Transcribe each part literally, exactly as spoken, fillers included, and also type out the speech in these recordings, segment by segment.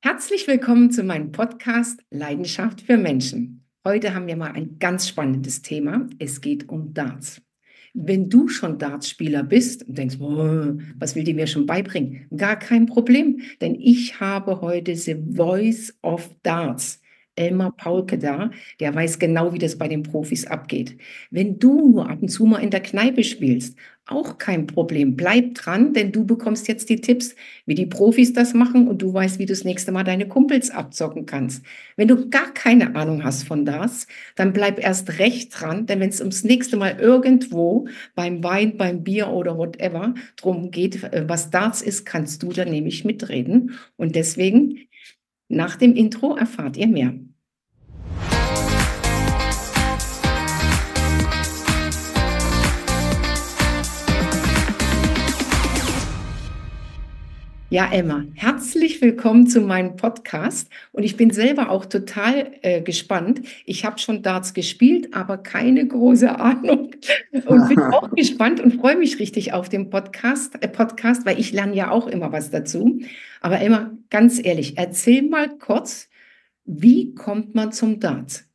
Herzlich willkommen zu meinem Podcast Leidenschaft für Menschen. Heute haben wir mal ein ganz spannendes Thema. Es geht um Darts. Wenn du schon Dartspieler bist und denkst, oh, was will die mir schon beibringen? Gar kein Problem, denn ich habe heute The Voice of Darts. Elmar Paulke da, der weiß genau, wie das bei den Profis abgeht. Wenn du nur ab und zu mal in der Kneipe spielst, auch kein Problem. Bleib dran, denn du bekommst jetzt die Tipps, wie die Profis das machen und du weißt, wie du das nächste Mal deine Kumpels abzocken kannst. Wenn du gar keine Ahnung hast von das, dann bleib erst recht dran, denn wenn es ums nächste Mal irgendwo beim Wein, beim Bier oder whatever drum geht, äh, was Darts ist, kannst du dann nämlich mitreden. Und deswegen, nach dem Intro erfahrt ihr mehr. Ja, Emma, herzlich willkommen zu meinem Podcast und ich bin selber auch total äh, gespannt. Ich habe schon Darts gespielt, aber keine große Ahnung und bin auch gespannt und freue mich richtig auf den Podcast, äh, Podcast, weil ich lerne ja auch immer was dazu. Aber Emma, ganz ehrlich, erzähl mal kurz, wie kommt man zum Darts?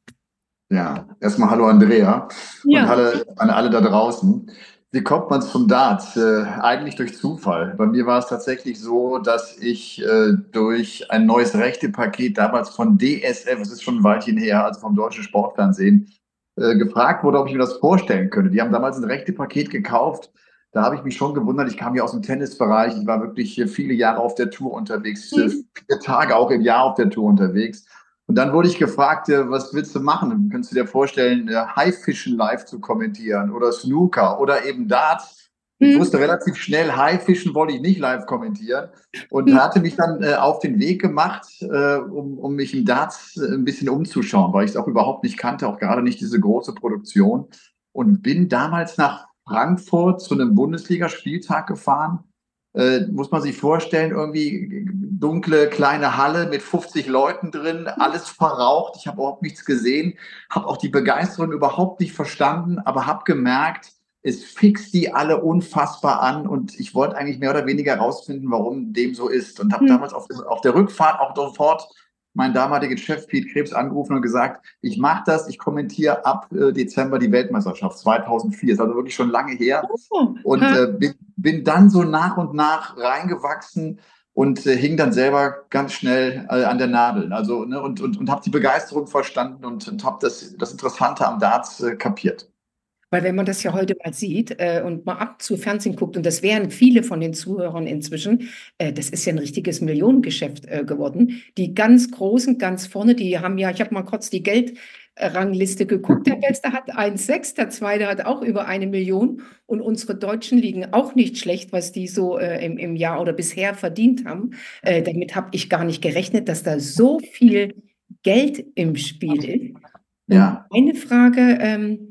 Ja, erstmal hallo Andrea und Ja. hallo an alle da draußen. Wie kommt man zum Darts? Äh, eigentlich durch Zufall. Bei mir war es tatsächlich so, dass ich äh, durch ein neues Rechtepaket damals von D S F, es ist schon ein Weilchen her, also vom Deutschen Sportfernsehen, äh, gefragt wurde, ob ich mir das vorstellen könnte. Die haben damals ein Rechtepaket gekauft. Da habe ich mich schon gewundert. Ich kam ja aus dem Tennisbereich. Ich war wirklich äh, viele Jahre auf der Tour unterwegs, äh, Hm. vier Tage auch im Jahr auf der Tour unterwegs. Und dann wurde ich gefragt, äh, was willst du machen? Könntest du dir vorstellen, äh, Haifischen live zu kommentieren oder Snooker oder eben Darts? Ich Hm. wusste relativ schnell, Haifischen wollte ich nicht live kommentieren und Hm. hatte mich dann äh, auf den Weg gemacht, äh, um, um mich im Darts äh, ein bisschen umzuschauen, weil ich es auch überhaupt nicht kannte, auch gerade nicht diese große Produktion. Und bin damals nach Frankfurt zu einem Bundesligaspieltag gefahren. Äh, muss man sich vorstellen, irgendwie dunkle kleine Halle mit fünfzig Leuten drin, alles verraucht. Ich habe überhaupt nichts gesehen, habe auch die Begeisterung überhaupt nicht verstanden, aber habe gemerkt, es fixt die alle unfassbar an und ich wollte eigentlich mehr oder weniger herausfinden, warum dem so ist. Und habe Hm. damals auf, auf der Rückfahrt auch sofort meinen damaligen Chef Piet Krebs angerufen und gesagt, ich mache das, ich kommentiere ab äh, Dezember die Weltmeisterschaft zweitausendvier, ist also wirklich schon lange her Oh. und Ha. äh, bin, bin dann so nach und nach reingewachsen und äh, hing dann selber ganz schnell äh, an der Nadel. Also, ne, und, und, und habe die Begeisterung verstanden und, und habe das, das Interessante am Darts äh, kapiert. Weil wenn man das ja heute mal sieht äh, und mal ab zu Fernsehen guckt, und das wären viele von den Zuhörern inzwischen, äh, das ist ja ein richtiges Millionengeschäft äh, geworden. Die ganz Großen, ganz vorne, die haben ja, ich habe mal kurz die Geldrangliste geguckt, der Beste hat eins Komma sechs, der Zweite hat auch über eine Million und unsere Deutschen liegen auch nicht schlecht, was die so äh, im, im Jahr oder bisher verdient haben. Äh, damit habe ich gar nicht gerechnet, dass da so viel Geld im Spiel ist. Und Ja, eine Frage, ähm,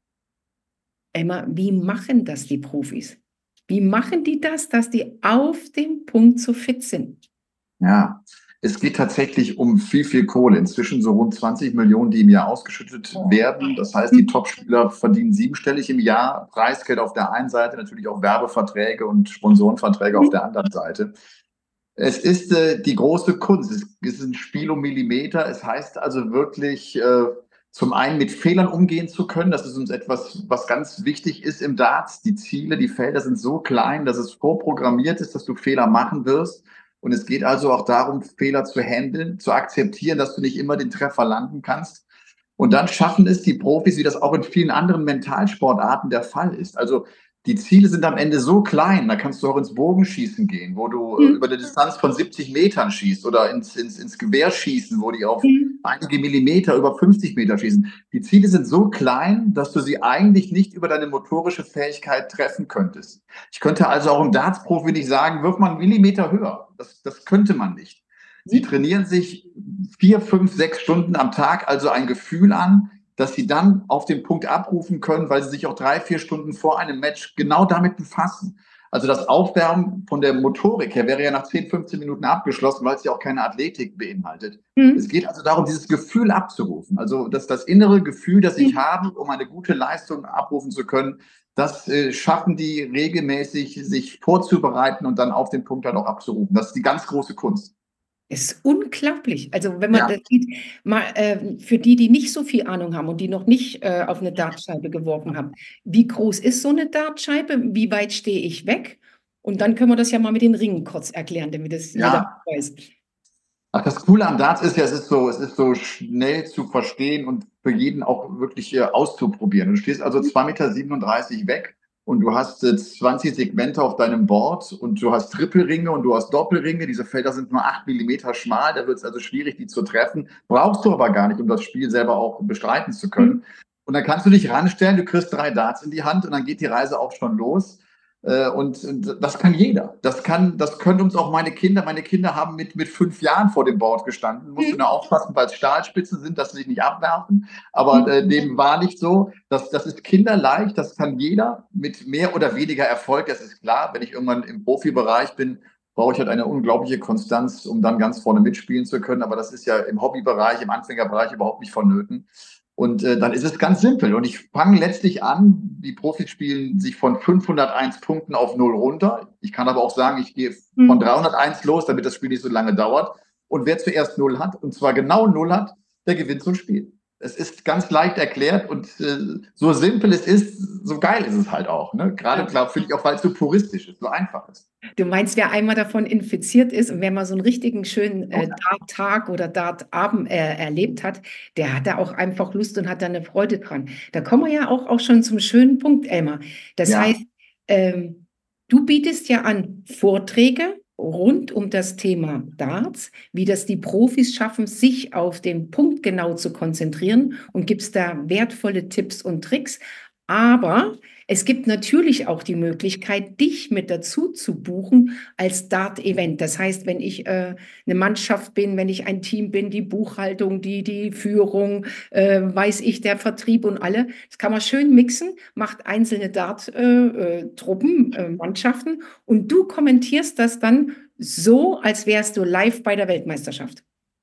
Emma, wie machen das die Profis? Wie machen die das, dass die auf dem Punkt so fit sind? ja. Es geht tatsächlich um viel, viel Kohle. Inzwischen so rund zwanzig Millionen, die im Jahr ausgeschüttet werden. Das heißt, die Topspieler verdienen siebenstellig im Jahr. Preisgeld auf der einen Seite, natürlich auch Werbeverträge und Sponsorenverträge auf der anderen Seite. Es ist äh, die große Kunst. Es ist ein Spiel um Millimeter. Es heißt also wirklich, äh, zum einen mit Fehlern umgehen zu können. Das ist uns etwas, was ganz wichtig ist im Darts. Die Ziele, die Felder sind so klein, dass es vorprogrammiert ist, dass du Fehler machen wirst. Und es geht also auch darum, Fehler zu handeln, zu akzeptieren, dass du nicht immer den Treffer landen kannst. Und dann schaffen es die Profis, wie das auch in vielen anderen Mentalsportarten der Fall ist. Also die Ziele sind am Ende so klein, da kannst du auch ins Bogenschießen gehen, wo du äh, Hm, über eine Distanz von siebzig Metern schießt oder ins, ins, ins Gewehr schießen, wo die auf hm, einige Millimeter über fünfzig Meter schießen. Die Ziele sind so klein, dass du sie eigentlich nicht über deine motorische Fähigkeit treffen könntest. Ich könnte also auch im Darts-Profi nicht sagen, wirf mal einen Millimeter höher. Das, das könnte man nicht. Sie hm, trainieren sich vier, fünf, sechs Stunden am Tag also ein Gefühl an, dass sie dann auf den Punkt abrufen können, weil sie sich auch drei, vier Stunden vor einem Match genau damit befassen. Also das Aufwärmen von der Motorik her wäre ja nach zehn, fünfzehn Minuten abgeschlossen, weil es ja auch keine Athletik beinhaltet. Es hm, geht also darum, dieses Gefühl abzurufen. Also das, das innere Gefühl, das ich hm. habe, um eine gute Leistung abrufen zu können, das äh, schaffen die regelmäßig, sich vorzubereiten und dann auf den Punkt dann auch abzurufen. Das ist die ganz große Kunst. Ist unglaublich. Also, wenn man Ja. das sieht, mal, äh, für die, die nicht so viel Ahnung haben und die noch nicht, äh, auf 'ne Dartscheibe geworfen haben. Wie groß ist so 'ne Dartscheibe? Wie weit stehe ich weg? Und dann können wir das ja mal mit den Ringen kurz erklären, damit das jeder Ja. weiß. Ach, das Coole am Darts ist ja, es ist so es ist so schnell zu verstehen und für jeden auch wirklich, äh, auszuprobieren. Du stehst also Mhm. zwei Meter siebenunddreißig weg und du hast, äh, zwanzig Segmente auf deinem Board und du hast Trippelringe und du hast Doppelringe. Diese Felder sind nur acht Millimeter schmal, da wird's also schwierig, die zu treffen. Brauchst du aber gar nicht, um das Spiel selber auch bestreiten zu Mhm. können. Und dann kannst du dich ranstellen, du kriegst drei Darts in die Hand und dann geht die Reise auch schon los. Äh, und und das kann jeder. Das kann das können uns auch meine Kinder meine Kinder haben mit mit fünf Jahren vor dem Board gestanden. Musst du Mhm. nur aufpassen, weil's Stahlspitzen sind, dass sie dich nicht abwerfen. Aber, Mhm. äh, dem war nicht so. Das das ist kinderleicht, das kann jeder mit mehr oder weniger Erfolg, das ist klar. Wenn ich irgendwann im Profibereich bin, brauche ich halt eine unglaubliche Konstanz, um dann ganz vorne mitspielen zu können. Aber das ist ja im Hobbybereich, im Anfängerbereich überhaupt nicht vonnöten. Und, äh, dann ist es ganz simpel. Und ich fange letztlich an die Profis spielen sich von fünfhunderteins Punkten auf null runter. Ich kann aber auch sagen, ich gehe von Mhm. dreihunderteins los, damit das Spiel nicht so lange dauert. Und wer zuerst null hat, und zwar genau null hat, der gewinnt so 'n Spiel. Es ist ganz leicht erklärt und, äh, so simpel es ist, so geil ist es halt auch, ne? Grade Ja. klar finde ich auch, weil's so puristisch ist, so einfach ist. Du meinst, wer einmal davon infiziert ist und wer mal so 'n richtigen schönen, Oh äh, ja. Darttag oder Dartabend, äh, erlebt hat, der hat da auch einfach Lust und hat da 'ne Freude dran. Da kommen wir ja auch auch schon zum schönen Punkt, Elmar. Das heißt, Ja. ähm, du bietest ja an Vorträge rund um das Thema Darts, wie das die Profis schaffen, sich auf den Punkt genau zu konzentrieren und gibst da wertvolle Tipps und Tricks. Aber es gibt natürlich auch die Möglichkeit, dich mit dazu zu buchen als Dart-Event. Das heißt, wenn ich, äh, 'ne Mannschaft bin, wenn ich ein Team bin, die Buchhaltung, die die Führung, äh, weiß ich, der Vertrieb und alle. Das kann man schön mixen, macht einzelne Dart äh, äh, Truppen, äh, Mannschaften und du kommentierst das dann so, als wärst du live bei der Weltmeisterschaft.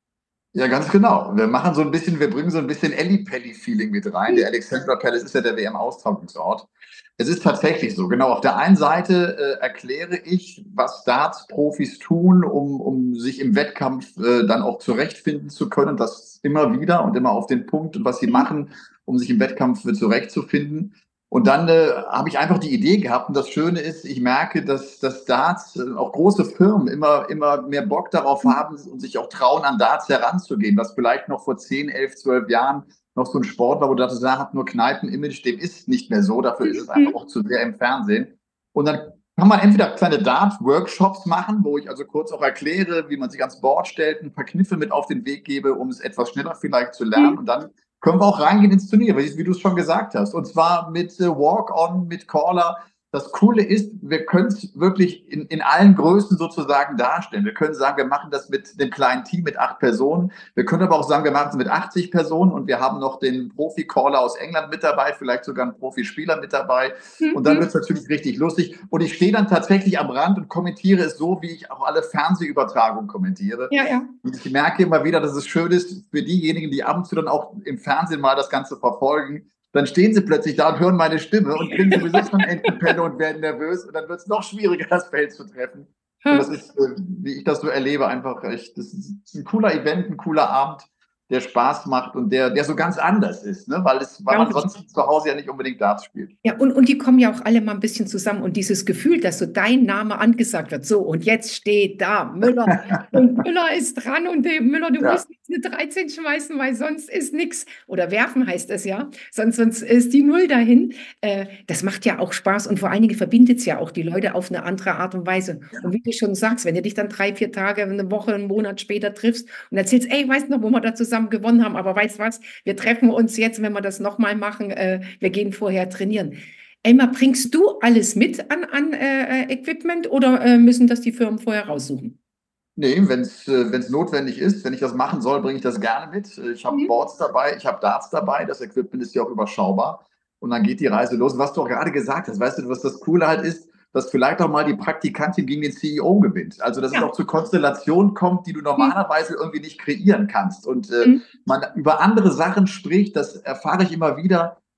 Ja, ganz genau. Wir machen so 'n bisschen wir bringen so 'n bisschen Ellipelli-Feeling mit rein. Mhm. Der Alexandra Palace ist ja der WM-Austragungsort. Es ist tatsächlich so, genau. Auf der einen Seite, äh, erkläre ich, was Darts-Profis tun, um um sich im Wettkampf, äh, dann auch zurechtfinden zu können. Das immer wieder und immer auf den Punkt und was sie Mhm. machen, um sich im Wettkampf, äh, zurechtzufinden. Und dann, äh, habe ich einfach die Idee gehabt und das Schöne ist, ich merke, dass dass Darts, äh, auch große Firmen immer immer mehr Bock darauf Mhm. haben und sich auch trauen, an Darts heranzugehen, was vielleicht noch vor zehn, elf, zwölf Jahren noch so 'n Sport war, wo du dachtest: „Ah, hat nur Kneipen-Image“, dem ist nicht mehr so. Dafür ist Mhm, es einfach mhm. auch zu sehr im Fernsehen. Und dann kann man entweder kleine Dart-Workshops machen, wo ich also kurz auch erkläre, wie man sich ans Board stellt, 'n paar Kniffe mit auf den Weg gebe, um es etwas schneller vielleicht zu lernen. Mhm. Und dann können wir auch reingehen ins Turnier, wie wie du's schon gesagt hast. Und zwar mit, äh, Walk-on, mit Caller. Das Coole ist, wir können's wirklich in in allen Größen sozusagen darstellen. Wir können sagen, wir machen das mit dem kleinen Team mit acht Personen. Wir können aber auch sagen, wir machen's mit achtzig Personen und wir haben noch den Profi-Caller aus England mit dabei, vielleicht sogar 'n Profispieler mit dabei. Und dann Mhm. wird's natürlich richtig lustig. Und ich stehe dann tatsächlich am Rand und kommentiere es so, wie ich auch alle Fernsehübertragungen kommentiere. Ja, ja. Und ich merke immer wieder, dass es schön ist für diejenigen, die ab und zu dann auch im Fernsehen mal das Ganze verfolgen. Dann stehen sie plötzlich da und hören meine Stimme und kriegen sowieso schon Entenpelle und werden nervös und dann wird's noch schwieriger, das Feld zu treffen. Und das Ha. ist, äh, wie ich das so erlebe, einfach echt das ist ist 'n cooler Event, 'n cooler Abend, der Spaß macht und der der so ganz anders ist, ne, weil es weil man Glaube ich. sonst zu Hause ja nicht unbedingt Darts spielt. Ja, und und die kommen ja auch alle mal 'n bisschen zusammen und dieses Gefühl, dass so dein Name angesagt wird: „So, und jetzt steht da Müller und Müller ist dran und der Müller, du Ja. musst jetzt 'ne dreizehn schmeißen, weil sonst ist nix.“ Oder werfen heißt es ja, sonst sonst ist die Null dahin. Äh, das macht ja auch Spaß und vor allen Dingen verbindet's ja auch die Leute auf 'ne andere Art und Weise. Und Ja. wie du schon sagst, wenn du dich dann drei, vier Tage, 'ne Woche, 'n Monat später triffst und erzählst: „Ey, weißt du noch, wo wir da zusammen gewonnen haben, aber weißt du was? Wir treffen uns jetzt, wenn wir das noch mal machen, äh, wir gehen vorher trainieren.“ Elmar, bringst du alles mit an an, äh, äh, Equipment oder, äh, müssen das die Firmen vorher raussuchen? Ne, wenn's äh, wenn's notwendig ist, wenn ich das machen soll, bringe ich das gerne mit. Äh, ich habe Mhm. Boards dabei, ich habe Darts dabei, das Equipment ist ja auch überschaubar. Und dann geht die Reise los. Und was du auch grade gesagt hast, weißt du, was das Coole halt ist, dass vielleicht auch mal die Praktikantin gegen den CEO gewinnt. Also, dass es Ja. auch zu Konstellationen kommt, die du Mhm. normalerweise irgendwie nicht kreieren kannst und, äh, Mhm. man über andere Sachen spricht, das erfahre ich immer wieder.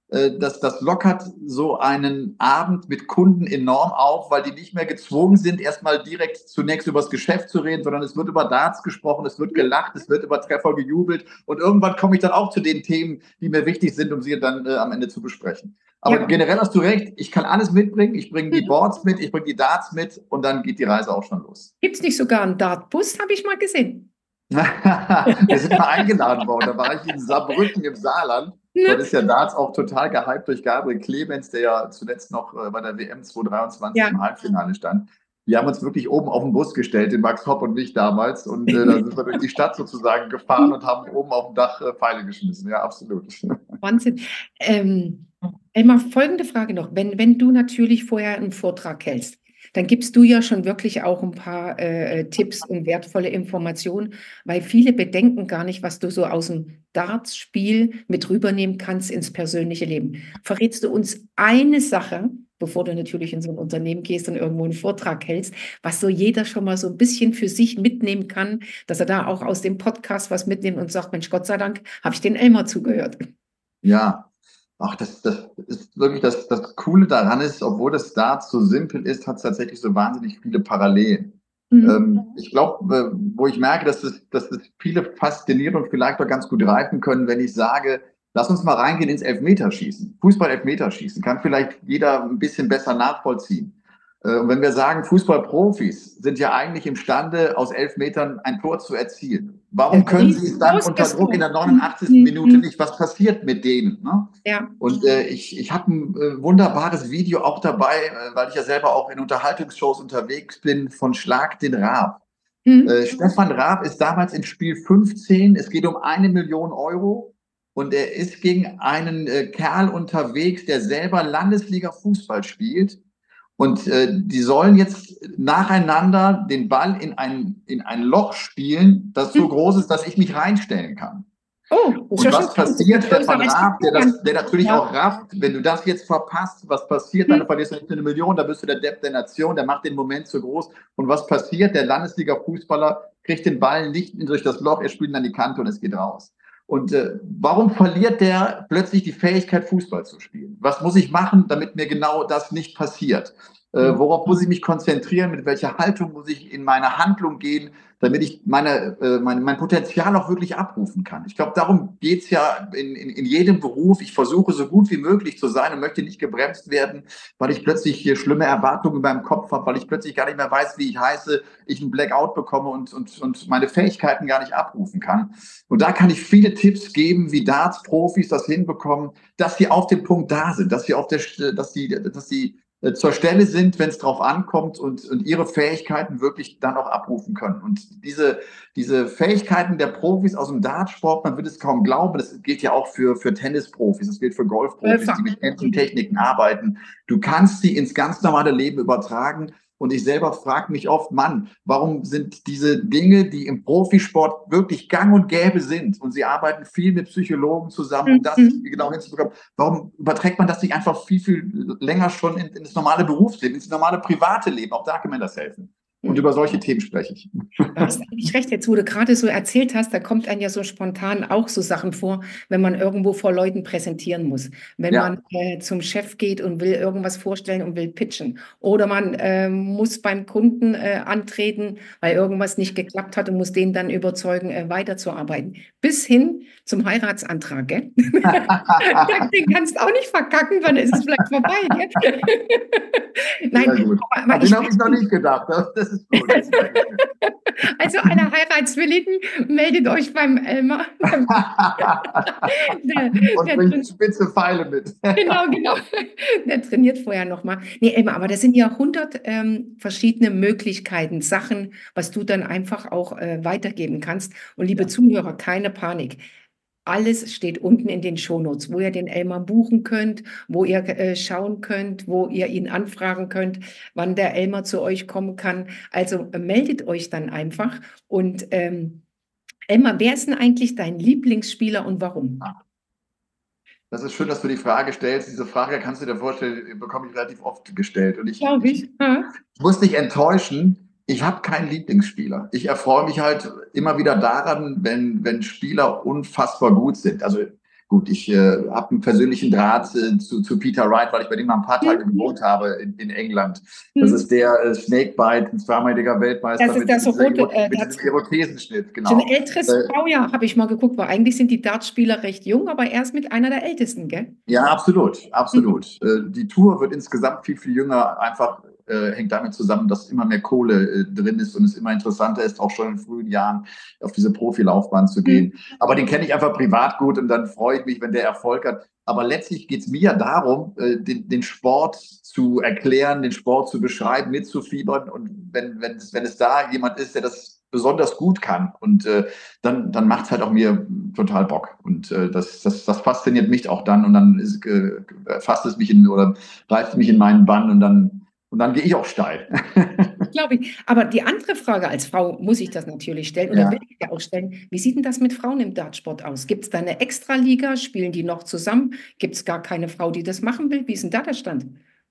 Das, das lockert so einen Abend mit Kunden enorm auf, weil die nicht mehr gezwungen sind, erstmal direkt zunächst über das Geschäft zu reden, sondern es wird über Darts gesprochen, es wird gelacht, es wird über Treffer gejubelt und irgendwann komme ich dann auch zu den Themen, die mir wichtig sind, um sie dann äh, am Ende zu besprechen. Aber ja, generell hast du recht, ich kann alles mitbringen, ich bringe die Boards mit, ich bringe die Darts mit und dann geht die Reise auch schon los. Gibt es nicht sogar einen Dartbus, habe ich mal gesehen. Wir sind mal eingeladen worden, da war ich in Saarbrücken im Saarland. Dort ist ja Darts auch total gehypt durch Gabriel Clemens, der ja zuletzt noch äh, bei der W M zweitausenddreiundzwanzig ja. im Halbfinale stand. Wir haben uns wirklich oben auf den Bus gestellt, den Max Hopp und mich damals. Und äh, da sind wir durch die Stadt sozusagen gefahren und haben oben auf dem Dach äh, Pfeile geschmissen. Ja, absolut. Wahnsinn. Ähm, Elmar, folgende Frage noch. Wenn, wenn du natürlich vorher einen Vortrag hältst, dann gibst du ja schon wirklich auch ein paar äh, Tipps und wertvolle Informationen, weil viele bedenken gar nicht, was du so aus dem Darts-Spiel mit rübernehmen kannst ins persönliche Leben. Verrätst du uns eine Sache, bevor du natürlich in so ein Unternehmen gehst und irgendwo einen Vortrag hältst, was so jeder schon mal so ein bisschen für sich mitnehmen kann, dass er da auch aus dem Podcast was mitnimmt und sagt, Mensch, Gott sei Dank habe ich den Elmar zugehört. Ja. Ach, das, das ist wirklich das, das Coole daran ist, obwohl das Darts so simpel ist, hat es tatsächlich so wahnsinnig viele Parallelen. Mhm. Ähm, ich glaube, wo ich merke, dass es, dass es viele fasziniert und vielleicht auch ganz gut greifen können, wenn ich sage, lass uns mal reingehen ins Elfmeterschießen. Fußball-Elfmeterschießen kann vielleicht jeder ein bisschen besser nachvollziehen. Und wenn wir sagen, Fußballprofis sind ja eigentlich imstande, aus elf Metern ein Tor zu erzielen. Warum können sie es dann unter Druck in der neunundachtzigsten Minute nicht? Was passiert mit denen? Ne? Ja. Und äh, ich, ich habe ein äh, wunderbares Video auch dabei, äh, weil ich ja selber auch in Unterhaltungsshows unterwegs bin, von Schlag den Raab. Mhm. Äh, Stefan Raab ist damals in Spiel fünfzehn, es geht um eine Million Euro. Und er ist gegen einen äh, Kerl unterwegs, der selber Landesliga-Fußball spielt. Und äh, die sollen jetzt nacheinander den Ball in ein, in ein Loch spielen, das so groß ist, dass ich mich reinstellen kann. Oh, und was passiert, Stefan Raab, der, das, der natürlich ja. auch rafft, wenn du das jetzt verpasst, was passiert, dann verlierst du nicht eine Million, da bist du der Depp der Nation, der macht den Moment zu groß. Und was passiert? Der Landesliga-Fußballer kriegt den Ball nicht durch das Loch, er spielt ihn an die Kante und es geht raus. Und äh, warum verliert der plötzlich die Fähigkeit, Fußball zu spielen? Was muss ich machen, damit mir genau das nicht passiert? Äh, worauf muss ich mich konzentrieren? Mit welcher Haltung muss ich in meine Handlung gehen, damit ich meine, äh, mein, mein Potenzial auch wirklich abrufen kann? Ich glaube, darum geht's ja in, in, in jedem Beruf. Ich versuche, so gut wie möglich zu sein und möchte nicht gebremst werden, weil ich plötzlich hier schlimme Erwartungen in meinem Kopf habe, weil ich plötzlich gar nicht mehr weiß, wie ich heiße, ich einen Blackout bekomme und, und, und meine Fähigkeiten gar nicht abrufen kann. Und da kann ich viele Tipps geben, wie Darts-Profis das hinbekommen, dass sie auf dem Punkt da sind, dass sie auf der, dass die, dass die zur Stelle sind, wenn es drauf ankommt und, und ihre Fähigkeiten wirklich dann auch abrufen können. Und diese, diese Fähigkeiten der Profis aus dem Dartsport, man wird es kaum glauben, das gilt ja auch für, für Tennisprofis, das gilt für Golfprofis, die mit ähnlichen Techniken arbeiten. Du kannst sie ins ganz normale Leben übertragen. Und ich selber frage mich oft, Mann, warum sind diese Dinge, die im Profisport wirklich gang und gäbe sind, und sie arbeiten viel mit Psychologen zusammen, um das mhm. genau hinzubekommen, warum überträgt man das nicht einfach viel, viel länger schon in, in das normale Berufsleben, ins normale private Leben? Auch da kann mir das helfen. Und über solche Themen spreche ich. Du hast eigentlich recht, jetzt wo du gerade so erzählt hast, da kommt einem ja so spontan auch so Sachen vor, wenn man irgendwo vor Leuten präsentieren muss. Wenn ja. man äh, zum Chef geht und will irgendwas vorstellen und will pitchen. Oder man äh, muss beim Kunden äh, antreten, weil irgendwas nicht geklappt hat und muss den dann überzeugen, äh, weiterzuarbeiten. Bis hin zum Heiratsantrag, gell? Den kannst du auch nicht verkacken, dann ist es vielleicht vorbei, gell? Nein, ja, gut. Aber, aber den habe ich noch nicht gedacht. Das ist gut. Also alle Heiratswilligen, meldet euch beim Elmar. der, und der bringt spitze Pfeile mit. Genau, genau. Der trainiert vorher nochmal. Nee, Elmar, aber das sind ja hundert ähm, verschiedene Möglichkeiten, Sachen, was du dann einfach auch äh, weitergeben kannst. Und liebe ja. Zuhörer, keine Panik. Alles steht unten in den Shownotes, wo ihr den Elmar buchen könnt, wo ihr äh, schauen könnt, wo ihr ihn anfragen könnt, wann der Elmar zu euch kommen kann. Also äh, meldet euch dann einfach. Und ähm, Elmar, wer ist denn eigentlich dein Lieblingsspieler und warum? Das ist schön, dass du die Frage stellst. Diese Frage, kannst du dir vorstellen, bekomme ich relativ oft gestellt. Und ich, Glaube ich. Ja. ich muss dich enttäuschen. Ich habe keinen Lieblingsspieler. Ich erfreue mich halt immer wieder daran, wenn, wenn Spieler unfassbar gut sind. Also gut. Ich äh, habe einen persönlichen Draht äh, zu, zu Peter Wright, weil ich bei dem mal ein paar Tage gewohnt habe in, in England. Das ist der äh, Snakebite, ein zweimaliger Weltmeister Das ist mit, der mit, so dieser rote, Iro- äh, mit der diesem hat Irokesenschnitt, so ein genau. älteres Äh, Baujahr, habe ich mal geguckt, weil eigentlich sind die Dartspieler recht jung, aber er ist mit einer der Ältesten, gell? Ja, absolut, Mhm. absolut. Äh, Die Tour wird insgesamt viel, viel jünger. Einfach äh, hängt damit zusammen, dass immer mehr Kohle äh, drin ist und es immer interessanter ist, auch schon in frühen Jahren auf diese Profilaufbahn zu Mhm. gehen. Aber den kenne ich einfach privat gut und dann freue ich mich, wenn der Erfolg hat. Aber letztlich geht es mir ja darum, äh, den, den Sport zu erklären, den Sport zu beschreiben, mitzufiebern. Und wenn, wenn, es, wenn es da jemand ist, der das besonders gut kann und äh, dann, dann macht es halt auch mir total Bock. Und äh, das, das, das fasziniert mich auch dann und dann ist, äh, fasst es mich in oder reißt mich in meinen Bann und dann, und dann gehe ich auch steil. Glaube ich. Aber die andere Frage als Frau muss ich das natürlich stellen oder will Ja. ich ja auch stellen. Wie sieht denn das mit Frauen im Dartsport aus? Gibt es da eine Extraliga? Spielen die noch zusammen? Gibt es gar keine Frau, die das machen will? Wie ist denn da der Stand?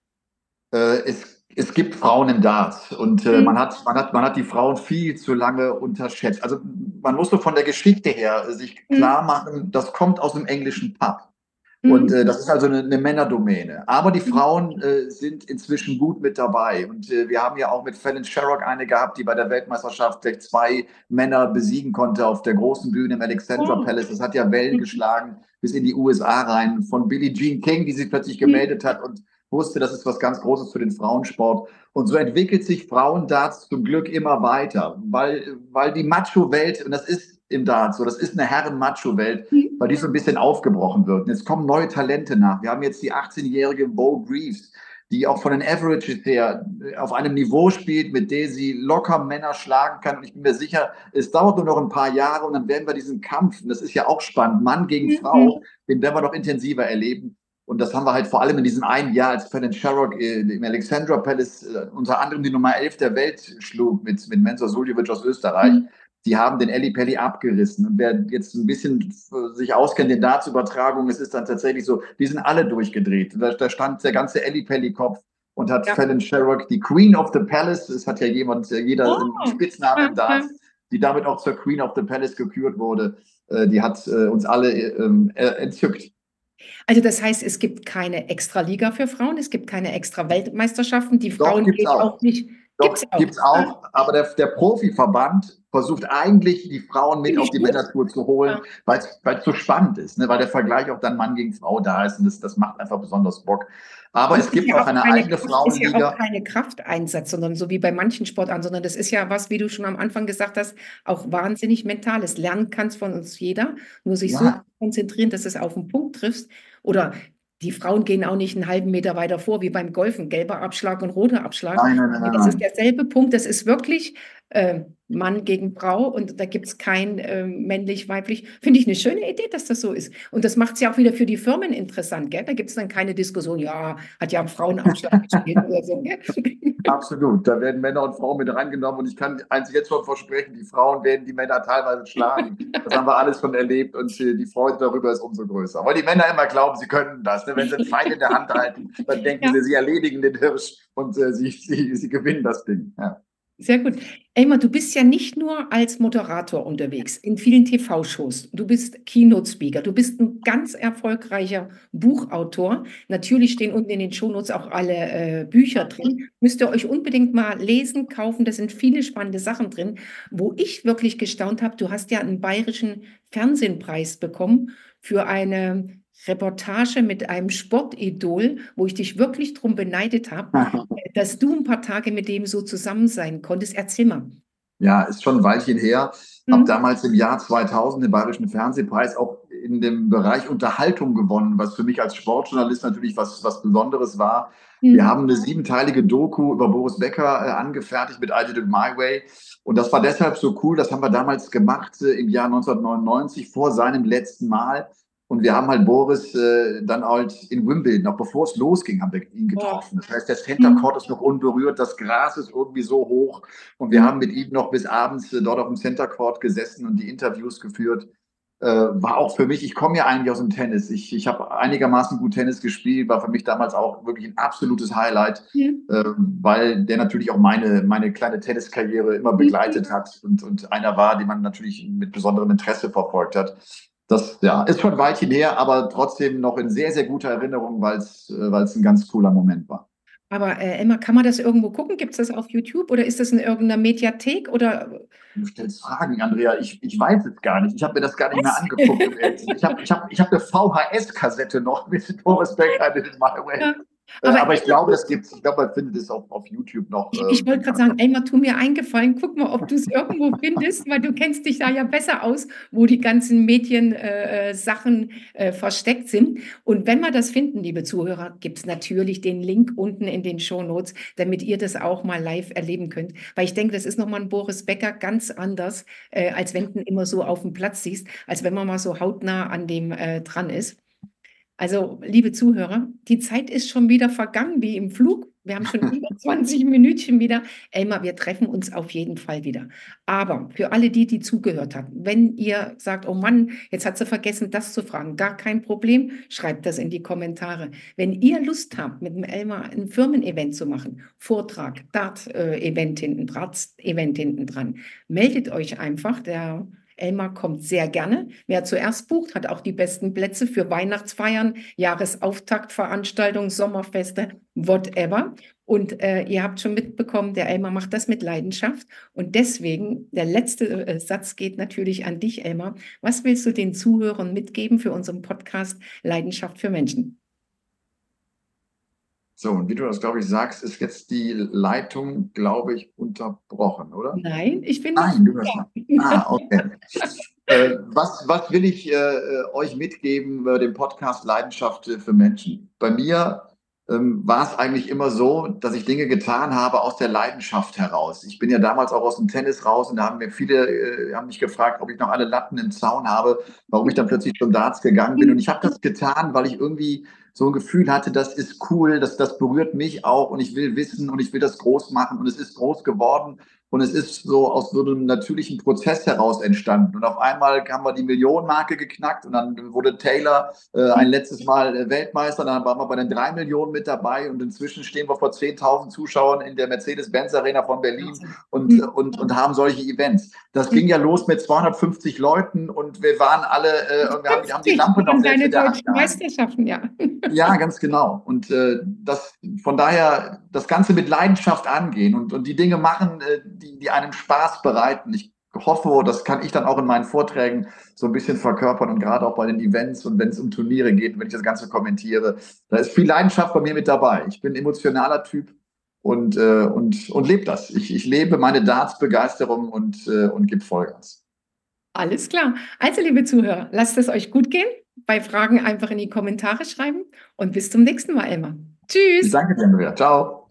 Äh, es, es gibt Frauen im Darts und äh, man Mhm. hat, man hat, man hat die Frauen viel zu lange unterschätzt. Also man muss so von der Geschichte her sich Mhm. klar machen, das kommt aus dem englischen Pub. Und Mhm. äh, das ist also eine, eine Männerdomäne. Aber die Mhm. Frauen äh, sind inzwischen gut mit dabei. Und äh, wir haben ja auch mit Fallon Sherrock eine gehabt, die bei der Weltmeisterschaft gleich zwei Männer besiegen konnte auf der großen Bühne im Alexandra Oh. Palace. Das hat ja Wellen Mhm. geschlagen bis in die U S A rein. Von Billie Jean King, die sich plötzlich Mhm. gemeldet hat und wusste, das ist was ganz Großes für den Frauensport. Und so entwickelt sich Frauendarts zum Glück immer weiter, weil, weil die Macho-Welt, und das ist im Darts so, das ist eine Herren-Macho-Welt, weil die so ein bisschen aufgebrochen wird. Und jetzt kommen neue Talente nach. Wir haben jetzt die achtzehnjährige Bo Greaves, die auch von den Averages her auf einem Niveau spielt, mit der sie locker Männer schlagen kann. Und ich bin mir sicher, es dauert nur noch ein paar Jahre und dann werden wir diesen Kampf, und das ist ja auch spannend, Mann gegen Frau, Mhm. den werden wir noch intensiver erleben. Und das haben wir halt vor allem in diesem einen Jahr, als Fallon Sherrock äh, im Alexandra Palace äh, unter anderem die Nummer elf der Welt schlug mit, mit Mensur Suljovic aus Österreich. Mhm. Die haben den Eli Pelli abgerissen. Und wer jetzt ein bisschen sich auskennt in Darts-Übertragung, es ist dann tatsächlich so, die sind alle durchgedreht. Da, da stand der ganze Eli Pelli-Kopf und hat Ja. Fallon Sherrock, die Queen of the Palace, es hat ja jemand, jeder einen Oh. Spitznamen Ja, im ja. Darts, die damit auch zur Queen of the Palace gekürt wurde, äh, die hat äh, uns alle ähm, äh, entzückt. Also das heißt, es gibt keine Extraliga für Frauen, es gibt keine Extra-Weltmeisterschaften, die Doch, Frauen gibt's gehen auch auch. nicht. Doch, Gibt's auch. gibt's Ah, auch, aber der, der Profiverband versucht eigentlich, die Frauen mit finde auf ich die gut. Männertour zu holen, Ja. weil es so spannend ist, ne? Weil der Vergleich auch dann Mann gegen Frau da ist und das, das macht einfach besonders Bock. Aber Und es es ist gibt ja auch auch eine keine eigene Kraft ist ja auch Frauenliga. keine Krafteinsatz, sondern so wie bei manchen Sportarten, sondern das ist ja was, wie du schon am Anfang gesagt hast, auch wahnsinnig Mentales. Lernen kann es von uns jeder, nur sich so zu Ja, konzentrieren, dass es auf den Punkt triffst. Oder die Frauen gehen auch nicht einen halben Meter weiter vor, wie beim Golfen, gelber Abschlag und roter Abschlag. nein, nein, nein, nein, Das ist nein. derselbe Punkt, das ist wirklich äh, Mann gegen Frau und da gibt es kein äh, männlich-weiblich. Finde ich eine schöne Idee, dass das so ist. Und das macht es ja auch wieder für die Firmen interessant, gell? Da gibt es dann keine Diskussion, ja, hat ja am Frauenabschlag gespielt oder so, gell? Absolut. Da werden Männer und Frauen mit reingenommen und ich kann eins jetzt schon versprechen, die Frauen werden die Männer teilweise schlagen. Das haben wir alles schon erlebt und äh, die Freude darüber ist umso größer. Weil die Männer immer glauben, sie können das. Ne? Wenn sie einen Pfeil in der Hand halten, dann denken Ja. sie, sie erledigen den Hirsch und äh, sie, sie, sie gewinnen das Ding. Ja. Sehr gut. Elmar, du bist ja nicht nur als Moderator unterwegs in vielen T V-Shows. Du bist Keynote-Speaker. Du bist ein ganz erfolgreicher Buchautor. Natürlich stehen unten in den Shownotes auch alle äh, Bücher drin. Müsst ihr euch unbedingt mal lesen, kaufen. Da sind viele spannende Sachen drin. Wo ich wirklich gestaunt habe, du hast ja einen bayerischen Fernsehpreis bekommen für eine Reportage mit einem Sportidol, wo ich dich wirklich drum beneidet habe, dass du ein paar Tage mit dem so zusammen sein konntest. Erzähl mal. Ja, ist schon ein Weilchen her. Habe Hm? damals im Jahr zweitausend den Bayerischen Fernsehpreis auch in dem Bereich Unterhaltung gewonnen, was für mich als Sportjournalist natürlich was, was Besonderes war. Wir Hm? haben eine siebenteilige Doku über Boris Becker äh, angefertigt mit I Did It My Way. Und das war deshalb so cool, das haben wir damals gemacht äh, im Jahr neunzehnhundertneunundneunzig vor seinem letzten Mal. Und wir haben halt Boris äh, dann halt in Wimbledon, noch bevor es losging, haben wir ihn Oh. getroffen. Das heißt, der Center Hm? Court ist noch unberührt, das Gras ist irgendwie so hoch. Und wir Hm? haben mit ihm noch bis abends äh, dort auf dem Center Court gesessen und die Interviews geführt. Äh, war auch für mich, ich komme ja eigentlich aus dem Tennis. Ich, ich habe einigermaßen gut Tennis gespielt, war für mich damals auch wirklich ein absolutes Highlight, Hm? äh, weil der natürlich auch meine, meine kleine Tenniskarriere immer Hm? begleitet hat und, und einer war, den man natürlich mit besonderem Interesse verfolgt hat. Das ja, ist schon ein Weilchen her, aber trotzdem noch in sehr, sehr guter Erinnerung, weil es äh, weil es ein ganz cooler Moment war. Aber äh, Emma, kann man das irgendwo gucken? Gibt es das auf YouTube oder ist das in irgendeiner Mediathek oder Du stellst Fragen, Andrea. Ich, ich weiß es gar nicht. Ich habe mir das gar nicht mehr was? angeguckt. Um ehrlich zu sein. Ich habe ich hab, ich hab eine V H S-Kassette noch mit Boris Becker in My Way. Ja. Äh, Aber aber ich Emma, glaube, das gibt's. Ich glaube, man findet es auf, auf YouTube noch. ich, ich Ähm, wollte gerade sagen, Elmar, tu mir einen Gefallen, guck mal, ob du es irgendwo findest, weil du kennst dich da ja besser aus, wo die ganzen Mediensachen äh, äh, Sachen, äh, versteckt sind. Und wenn wir das finden, liebe Zuhörer, gibt es natürlich den Link unten in den Shownotes, damit ihr das auch mal live erleben könnt. Weil ich denke, das ist nochmal ein Boris Becker ganz anders, äh, als wenn du ihn immer so auf dem Platz siehst, als wenn man mal so hautnah an dem äh, dran ist. Also, liebe Zuhörer, die Zeit ist schon wieder vergangen wie im Flug. Wir haben schon über zwanzig Minütchen wieder. Elmar, wir treffen uns auf jeden Fall wieder. Aber für alle die, die zugehört haben, wenn ihr sagt, oh Mann, jetzt hat sie vergessen, das zu fragen, gar kein Problem, schreibt das in die Kommentare. Wenn ihr Lust habt, mit dem Elmar ein Firmen-Event zu machen, Vortrag, Dart-Event hinten, Darts-Event hinten dran, meldet euch einfach. Der Elmar kommt sehr gerne. Wer zuerst bucht, hat auch die besten Plätze für Weihnachtsfeiern, Jahresauftaktveranstaltungen, Sommerfeste, whatever. Und äh, ihr habt schon mitbekommen, der Elmar macht das mit Leidenschaft. Und deswegen, der letzte äh, Satz geht natürlich an dich, Elmar. Was willst du den Zuhörern mitgeben für unseren Podcast Leidenschaft für Menschen? So, und wie du das, glaube ich, sagst, ist jetzt die Leitung, glaube ich, unterbrochen, oder? Nein, ich bin noch Nein, du hörst noch. da. Ah, okay. Äh, was, was will ich äh, äh, euch mitgeben bei dem Podcast Leidenschaft äh, für Menschen? Bei mir ähm, war es eigentlich immer so, dass ich Dinge getan habe aus der Leidenschaft heraus. Ich bin ja damals auch aus dem Tennis raus und da haben mir viele äh, haben mich gefragt, ob ich noch alle Latten im Zaun habe, warum ich dann plötzlich zum Darts gegangen bin. Und ich habe das getan, weil ich irgendwie so ein Gefühl hatte, das ist cool, das, das berührt mich auch und ich will wissen und ich will das groß machen und es ist groß geworden. Und es ist so aus so einem natürlichen Prozess heraus entstanden. Und auf einmal haben wir die Millionenmarke geknackt und dann wurde Taylor äh, ein letztes Mal äh, Weltmeister. Dann waren wir bei den drei Millionen mit dabei und inzwischen stehen wir vor zehntausend Zuschauern in der Mercedes-Benz Arena von Berlin und, und, und haben solche Events. Das ging ja los mit zweihundertfünfzig Leuten und wir waren alle, äh, wir, haben, wir haben die fünfzig Lampe noch waren selbst deine in der Hand deutschen gehalten. Meisterschaften, ja. Ja, ganz genau. Und äh, das von daher das Ganze mit Leidenschaft angehen und, und die Dinge machen, äh, die, die einem Spaß bereiten. Ich hoffe, das kann ich dann auch in meinen Vorträgen so ein bisschen verkörpern und gerade auch bei den Events und wenn es um Turniere geht, wenn ich das Ganze kommentiere, da ist viel Leidenschaft bei mir mit dabei. Ich bin ein emotionaler Typ und, äh, und, und lebe das. Ich, ich lebe meine Darts-Begeisterung und, äh, und gebe Vollgas. Alles klar. Also, liebe Zuhörer, lasst es euch gut gehen. Bei Fragen einfach in die Kommentare schreiben und bis zum nächsten Mal, Emma. Ich Tschüss. danke dir, Andrea. Ciao.